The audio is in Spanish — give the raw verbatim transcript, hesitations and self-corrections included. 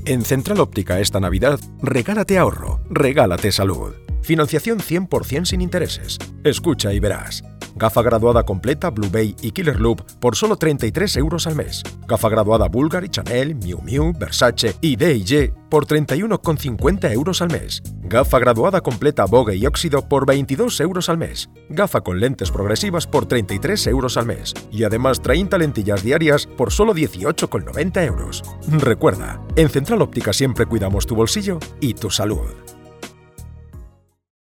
En Central Óptica esta Navidad, regálate ahorro, regálate salud. Financiación cien por ciento sin intereses. Escucha y verás. Gafa graduada completa Blue Bay y Killer Loop por solo treinta y tres euros al mes. Gafa graduada Bulgari, Chanel, Miu Miu, Versace y D and G por treinta y uno con cincuenta euros al mes. Gafa graduada completa Vogue y Óxido por veintidós euros al mes. Gafa con lentes progresivas por treinta y tres euros al mes. Y además treinta lentillas diarias por solo dieciocho con noventa euros. Recuerda, en Central Óptica siempre cuidamos tu bolsillo y tu salud.